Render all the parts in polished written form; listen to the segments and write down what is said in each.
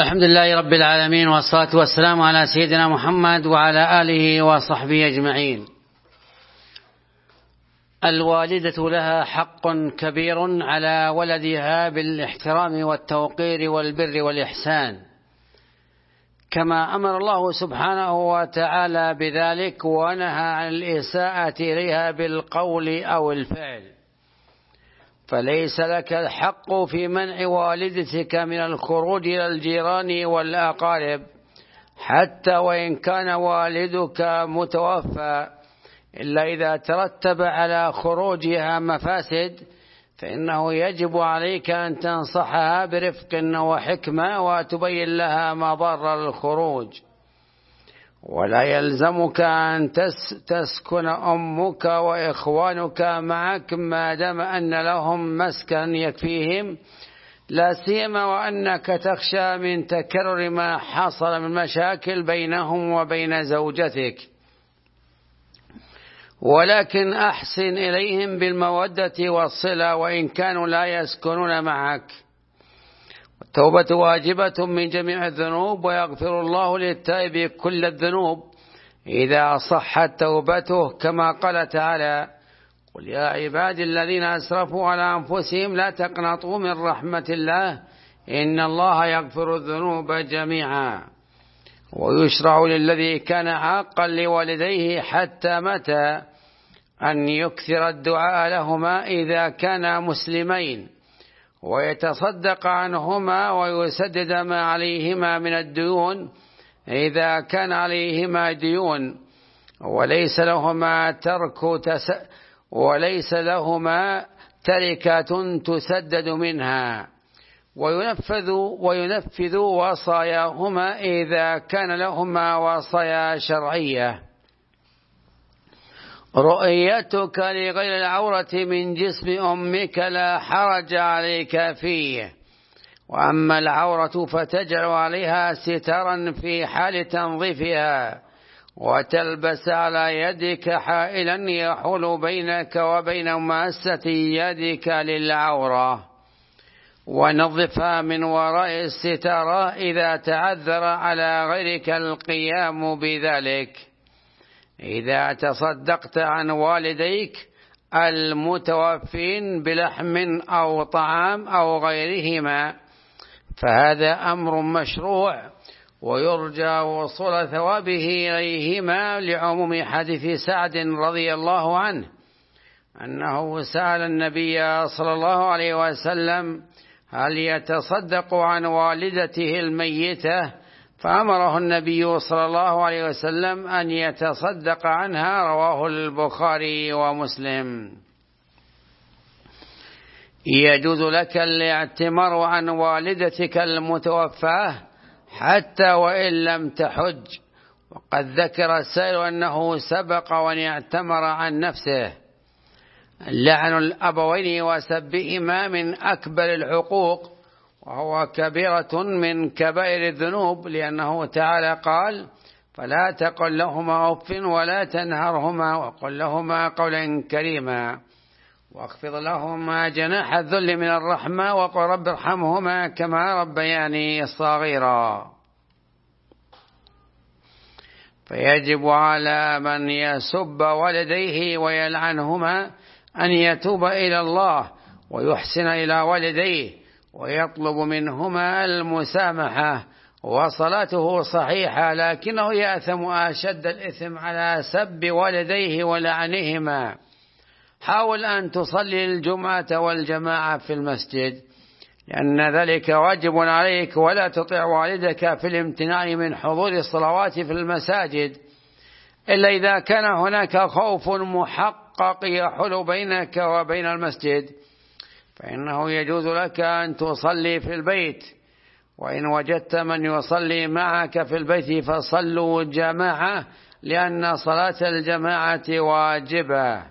الحمد لله رب العالمين، والصلاة والسلام على سيدنا محمد وعلى آله وصحبه أجمعين. الوالدة لها حق كبير على ولدها بالاحترام والتوقير والبر والإحسان، كما أمر الله سبحانه وتعالى بذلك ونهى عن الإساءة إليها بالقول أو الفعل. فليس لك الحق في منع والدتك من الخروج إلى الجيران والأقارب حتى وإن كان والدك متوفى، إلا إذا ترتب على خروجها مفاسد فإنه يجب عليك أن تنصحها برفق وحكمة وتبين لها مضار الخروج. ولا يلزمك أن تسكن أمك وإخوانك معك ما دام أن لهم مسكن يكفيهم، لا سيما وأنك تخشى من تكرر ما حصل من مشاكل بينهم وبين زوجتك. ولكن أحسن إليهم بالمودة والصلة وإن كانوا لا يسكنون معك. التوبة واجبة من جميع الذنوب، ويغفر الله للتائب كل الذنوب إذا صحت توبته، كما قال تعالى: قل يا عبادي الذين أسرفوا على أنفسهم لا تقنطوا من رحمة الله إن الله يغفر الذنوب جميعا. ويشرع للذي كان عاقا لوالديه حتى متى أن يكثر الدعاء لهما إذا كانا مسلمين، ويتصدق عنهما ويسدد ما عليهما من الديون إذا كان عليهما ديون، وليس لهما تركة تسدد منها، وينفذ وصاياهما إذا كان لهما وصايا شرعية. رؤيتك لغير العورة من جسم أمك لا حرج عليك فيه، وأما العورة فتجعل عليها سترا في حال تنظيفها، وتلبس على يدك حائلا يحول بينك وبين ماسة يدك للعورة، ونظفها من وراء الستارة إذا تعذر على غيرك القيام بذلك. إذا تصدقت عن والديك المتوفين بلحم أو طعام أو غيرهما فهذا أمر مشروع، ويرجى وصول ثوابه إليهما لعموم حديث سعد رضي الله عنه أنه سأل النبي صلى الله عليه وسلم هل يتصدق عن والدته الميتة، فأمره النبي صلى الله عليه وسلم أن يتصدق عنها، رواه البخاري ومسلم. يجوز لك الاعتمار عن والدتك المتوفاة حتى وإن لم تحج، وقد ذكر السائل أنه سبق وأن اعتمر عن نفسه. لعن الأبوين وسبهما من أكبر العقوق، وهو كبيرة من كبائر الذنوب، لأنه تعالى قال: فلا تقل لهما أف ولا تنهرهما وقل لهما قولا كريما واخفض لهما جناح الذل من الرحمة وقل رب ارحمهما كما ربياني صغيرا. فيجب على من يسب والديه ويلعنهما أن يتوب إلى الله ويحسن إلى والديه ويطلب منهما المسامحة، وصلاته صحيحة، لكنه يأثم أشد الإثم على سب والديه ولعنهما. حاول أن تصلي الجمعة والجماعة في المسجد، لأن ذلك واجب عليك، ولا تطع والدك في الامتناع من حضور الصلوات في المساجد إلا إذا كان هناك خوف محقق يحول بينك وبين المسجد، فإنه يجوز لك أن تصلي في البيت، وإن وجدت من يصلي معك في البيت فصلوا جماعة، لأن صلاة الجماعة واجبة.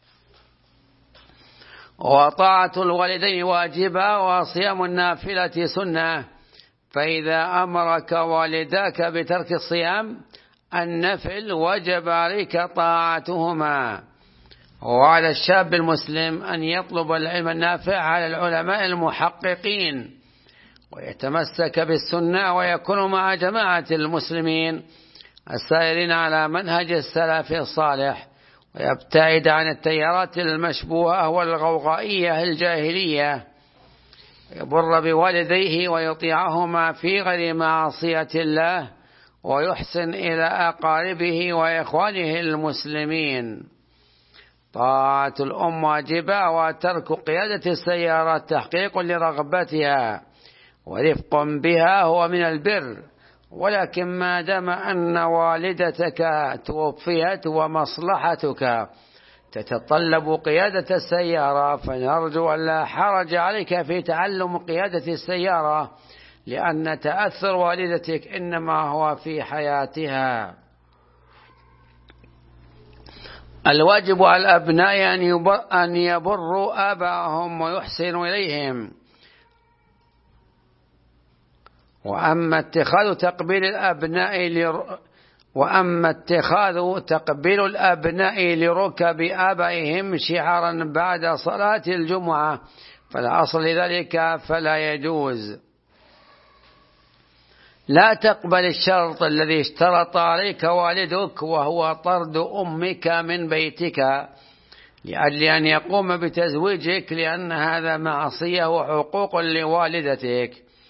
وطاعة الوالدين واجبة، وصيام النافلة سنة، فإذا أمرك والداك بترك الصيام النفل وجب عليك طاعتهما. وعلى الشاب المسلم أن يطلب العلم النافع على العلماء المحققين، ويتمسك بالسنة ويكون مع جماعة المسلمين السائرين على منهج السلف الصالح، ويبتعد عن التيارات المشبوهة والغوغائية الجاهلية، يبر بوالديه ويطيعهما في غير معصية الله، ويحسن إلى أقاربه وإخوانه المسلمين. طاعة الأم واجبة، وترك قيادة السيارة تحقيق لرغبتها ورفق بها هو من البر، ولكن ما دام أن والدتك توفيت ومصلحتك تتطلب قيادة السيارة، فنرجو أن لا حرج عليك في تعلم قيادة السيارة، لأن تأثر والدتك إنما هو في حياتها. الواجب على الأبناء أن يبروا آباءهم ويحسنوا إليهم. وأما اتخاذ تقبيل الأبناء لركب آبائهم شعارا بعد صلاة الجمعة فلا أصل لذلك، فلا يجوز. لا تقبل الشرط الذي اشترط عليك والدك، وهو طرد أمك من بيتك لأجل أن يقوم بتزويجك، لأن هذا معصية وحقوق لوالدتك.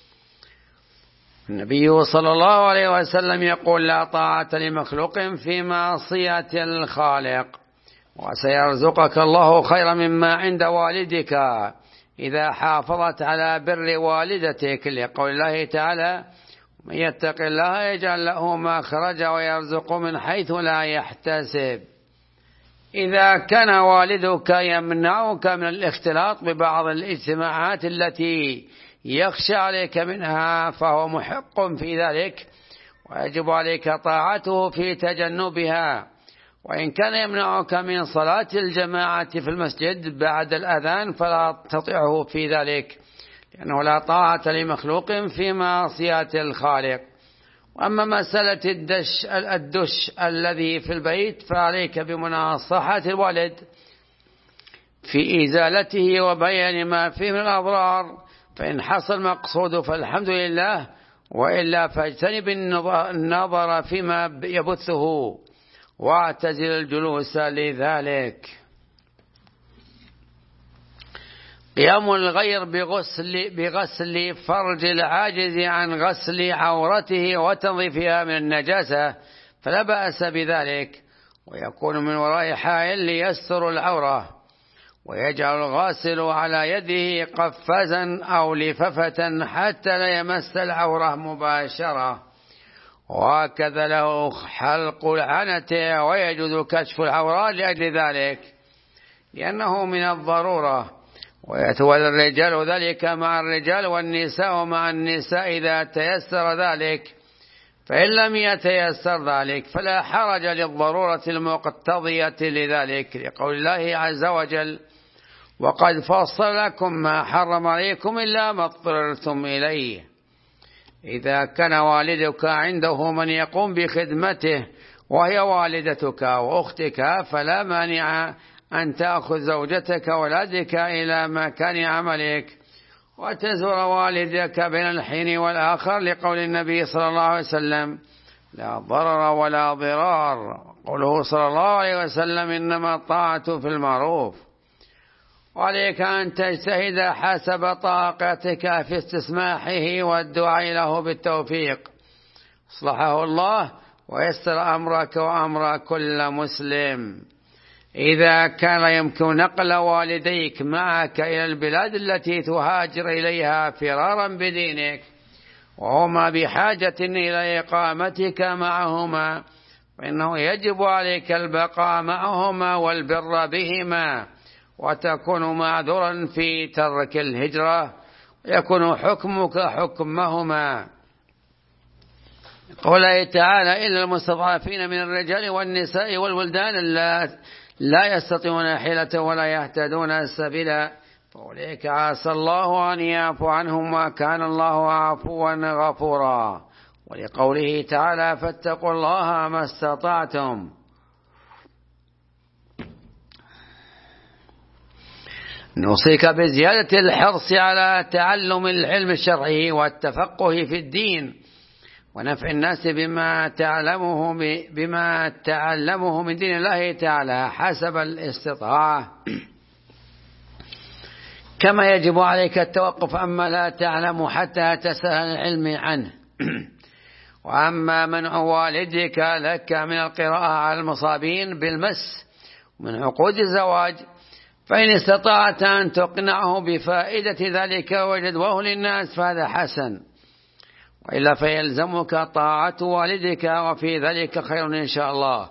النبي صلى الله عليه وسلم يقول: لا طاعة لمخلوق في معصية الخالق. وسيرزقك الله خيرا مما عند والدك إذا حافظت على بر والدتك، لقول الله تعالى: من يتق الله يجعل له مخرجا ويرزقه من حيث لا يحتسب. إذا كان والدك يمنعك من الاختلاط ببعض الاجتماعات التي يخشى عليك منها فهو محق في ذلك، ويجب عليك طاعته في تجنبها. وإن كان يمنعك من صلاة الجماعة في المسجد بعد الأذان فلا تطيعه في ذلك، لأنه لا طاعة لمخلوق في معصية الخالق. وأما مسألة الدش الذي في البيت فعليك بمناصحة الوالد في إزالته وبيان ما فيه من الأضرار، فإن حصل مقصود فالحمد لله، وإلا فاجتنب النظر فيما يبثه واعتزل الجلوس لذلك. قيام الغير بغسل فرج العاجز عن غسل عورته وتنظيفها من النجاسة فلا بأس بذلك، ويكون من وراء حائل ليستر العورة، ويجعل الغاسل على يده قفازا أو لففة حتى لا يمس العورة مباشرة، وهكذا له حلق العنة، ويجوز كشف العورة لأجل ذلك لأنه من الضرورة. ويتولى الرجال ذلك مع الرجال والنساء مع النساء إذا تيسر ذلك، فإن لم يتيسر ذلك فلا حرج للضرورة المقتضية لذلك، لقول الله عز وجل: وقد فصل لكم ما حرم عليكم إلا ما اضطررتم إليه. إذا كان والدك عنده من يقوم بخدمته وهي والدتك وأختك فلا مانع أن تأخذ زوجتك وولدك إلى مكان عملك وتزور والدك بين الحين والآخر، لقول النبي صلى الله عليه وسلم: لا ضرر ولا ضرار. قوله صلى الله عليه وسلم: إنما الطاعة في المعروف. وعليك أن تجتهد حسب طاقتك في استسماحه والدعاء له بالتوفيق، أصلحه الله ويسر أمرك وأمر كل مسلم. إذا كان يمكن نقل والديك معك إلى البلاد التي تهاجر إليها فرارا بدينك وهما بحاجة إلى إقامتك معهما، فإنه يجب عليك البقاء معهما والبر بهما، وتكون معذورا في ترك الهجرة، ويكون حكمك حكمهما. قوله تعالى: إلا المستضعفين من الرجال والنساء والولدان لا يستطيعون حيلة ولا يهتدون سبيلا، فأولئك عسى الله أن يعفو عنهم وكان الله عفوا غفورا. ولقوله تعالى: فاتقوا الله ما استطعتم. نوصيك بزيادة الحرص على تعلم العلم الشرعي والتفقه في الدين ونفع الناس بما تعلمه من دين الله تعالى حسب الاستطاعة، كما يجب عليك التوقف عما لا تعلم حتى تسأل العلم عنه. وأما منع والدك لك من القراءة على المصابين بالمس من عقود الزواج فإن استطعت أن تقنعه بفائدة ذلك وجدواه للناس فهذا حسن، وإلا فيلزمك طاعة والدك وفي ذلك خير إن شاء الله.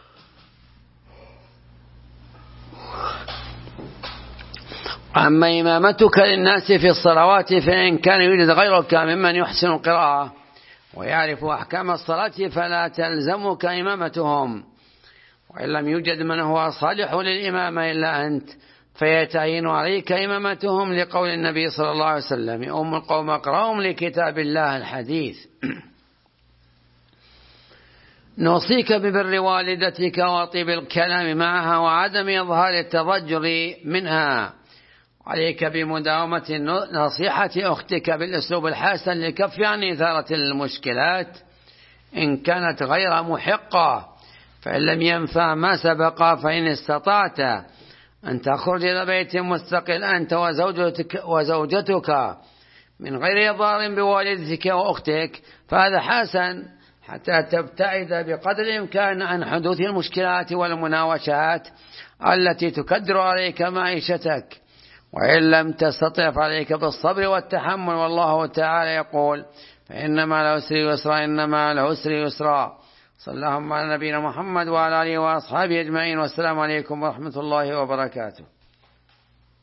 أما إمامتك للناس في الصلوات فإن كان يوجد غيرك ممن يحسن القراءة ويعرف أحكام الصلاة فلا تلزمك إمامتهم، وإن لم يوجد من هو صالح للإمامة إلا أنت فيتعين عليك إمامتهم لقول النبي صلى الله عليه وسلم: أم القوم أقرأهم لكتاب الله الحديث. نوصيك ببر والدتك وطيب الكلام معها وعدم إظهار التضجر منها، عليك بمداومة نصيحة أختك بالأسلوب الحسن لكف عن إثارة المشكلات إن كانت غير محقة، فإن لم ينفع ما سبق فإن استطعت أن تخرج إلى بيت مستقل أنت وزوجتك من غير إضرار بوالدتك وأختك فهذا حسن، حتى تبتعد بقدر الإمكان عن حدوث المشكلات والمناوشات التي تكدر عليك معيشتك. وإن لم تستطع فعليك بالصبر والتحمل، والله تعالى يقول: فإنما العسر يسرا إنما العسر يسرا. صلى الله على نبينا محمد وعلى آله وأصحابه أجمعين، والسلام عليكم ورحمة الله وبركاته.